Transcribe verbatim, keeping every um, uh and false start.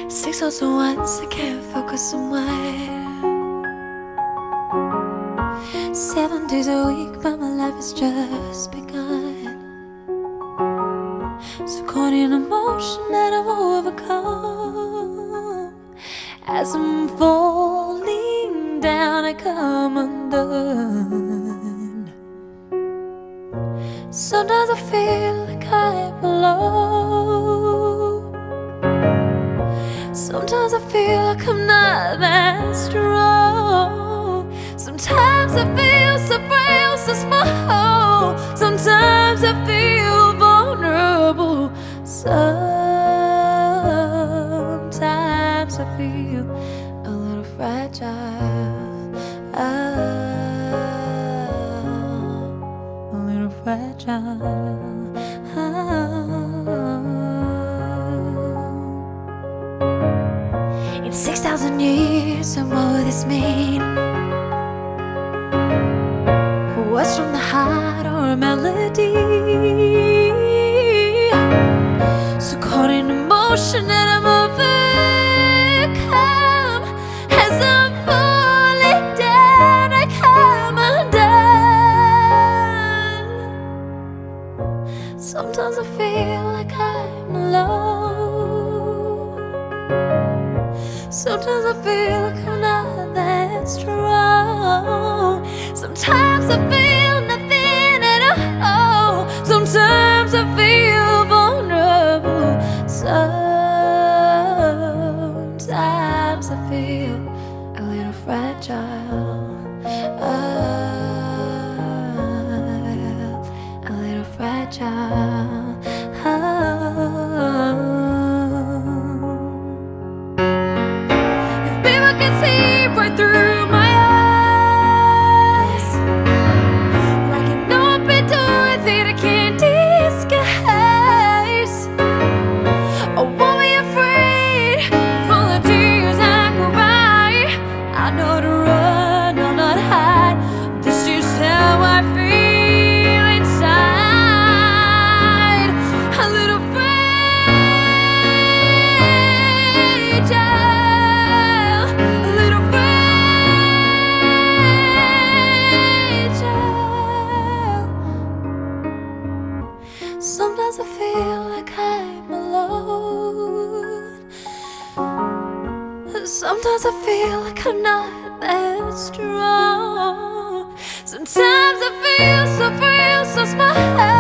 Six oh once, I can't focus on why. Seven days a week, but my life has just begun. So caught in emotion that I've overcome. As I'm falling down, I come undone. Sometimes I feel like I'm alone. Sometimes I feel like I'm not that strong. Sometimes I feel so frail, so small. Sometimes I feel vulnerable. Sometimes I feel a little fragile. A little fragile. In six thousand years, and what will this mean? What's from the heart or a melody? So caught in emotion that I'm overcome. As I'm falling down, I come undone. Sometimes I feel like I'm alone. Sometimes I feel like I'm not that strong. Sometimes I feel nothing at all. Sometimes I feel vulnerable. Sometimes I feel a little fragile. A little fragile. Right through my eyes, like an open door that I can't disguise. I won't be afraid of all the tears I cry. I know to run, I'll not hide. This is how I feel inside. A little fragile. Sometimes I feel like I'm alone. Sometimes I feel like I'm not that strong. Sometimes I feel so frail, so small.